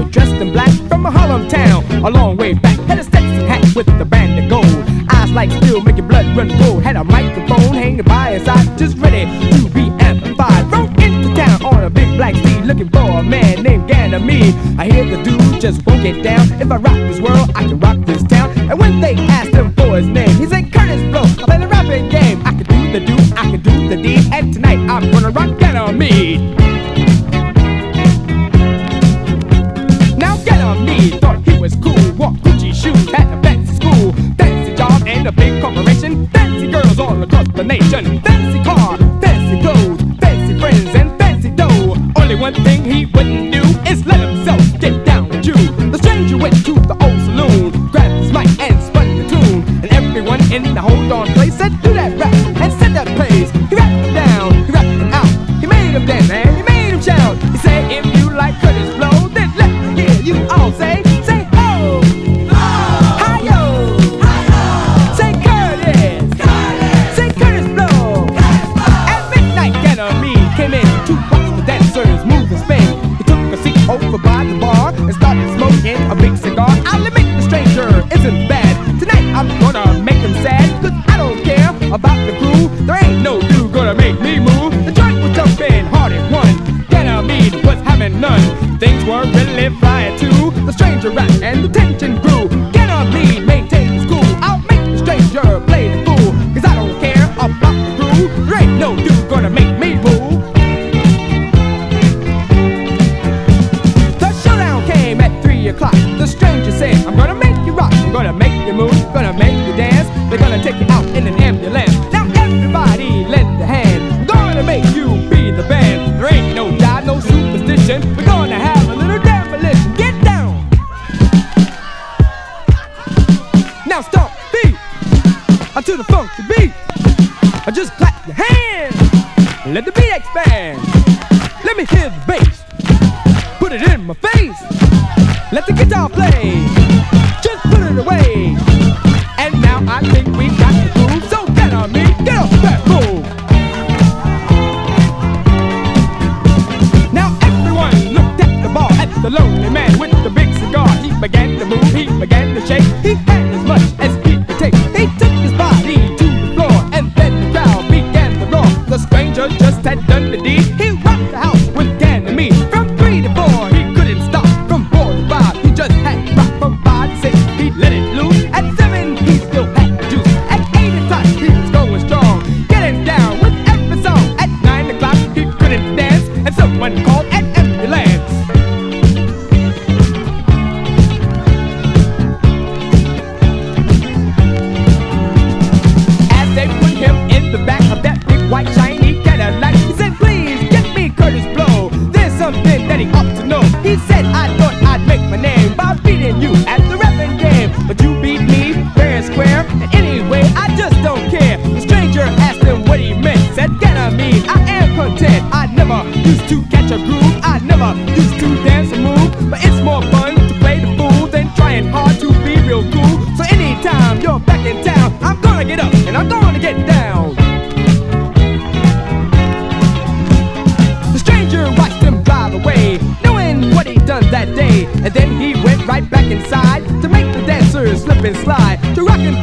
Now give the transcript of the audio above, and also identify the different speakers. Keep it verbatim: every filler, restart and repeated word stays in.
Speaker 1: dancer dressed in black from a Harlem town, a long way back. Had a Stetson hat with the band of gold, eyes like steel making blood run cold. Had a microphone hanging by his side, just ready to be amplified. Rode into town on a big black steed, looking for a man named Ganymede. I hear the dude just won't get down. If I rock this world, I can rock this town. And when they asked him for his name, he said Curtis Blow. I play the rapping game. I can do the do, I can do the deed, and tonight I'm gonna rock Ganymede. Now Ganymede thought he was cool, wore Gucci shoes, had a fancy school, fancy job and a big corporation, fancy girls all across the nation, fancy car, fancy clothes, fancy friends and fancy dough. Only one thing he wouldn't do is let himself get down with you. The stranger went to the old saloon, grabbed his mic and spun the tune, and everyone in the hold on place said, do that rap and set that pace. He rapped them down, he rapped them out, he made them dance and he made them shout. He said, if you like Curtis Blow, then let me hear you all say, say ho, ho, hi-yo, hi-yo, say Curtis, Curtis, say Curtis Blow, Curtis Blow. At midnight, Ganymede came in to watch the dancers move and spin. He took a seat over by the bar and started smoking a big cigar. I'll admit the stranger isn't bad. Tonight I'm gonna make him sad, cause I don't care about the crew. There ain't no dude gonna make me move. The joint was jumping hard at one, Ganymede was having none. Things were really flying too. The stranger rapped and the tension grew. Ganymede maintained his cool. I'll make the stranger play the fool, cause I don't care about the crew. There ain't no dude gonna make me move. The showdown came at three o'clock. The stranger said, I'm gonna make you rock, I'm gonna make you move, gonna make you dance. They're gonna take you out in an ambulance. Now everybody lend a hand. I'm gonna make you be the band. There ain't no die, no superstition. We're gonna have a little demolition. Get down. Now stomp feet onto the funky beat. Or just clap your hands and let the beat expand. Let me hear the bass. Put it in my face. Let the guitar play. Just put it away. And now I think we got the groove. So get on me, get off that move. Now everyone looked at the bar, at the lonely man with the big cigar. He began to move, he began to shake. He had as much as he could take. He took his body to the floor, and then the crowd began to roar. The stranger just had done the deed. He rocked the house with Ganymede. From three to four, he couldn't stop. From four to five, he just had to rock. From five to six, he let it loose. At seven, he still had the juice. At eight o'clock, he was going strong, getting down with every song. At nine o'clock, he couldn't dance, and someone called an ambulance. As they put him in the back of that big white shiny Cadillac, he said, please get me Curtis Blow. There's something that he ought to know. He said, I thought I'd make my name by beating you at the rapping game, but you beat me fair and square. And anyway, I just don't care. The stranger asked him what he meant. Said, Ganymede, I am content. I never used to catch a groove. I never used to dance and move. But it's more fun to play the fool than trying hard to be real cool. So anytime you're back in town, I'm gonna get up and I'm gonna get down. The stranger watched him drive away, knowing what he'd done that day. And then he went right back inside to make the dancers slip and slide, to rock and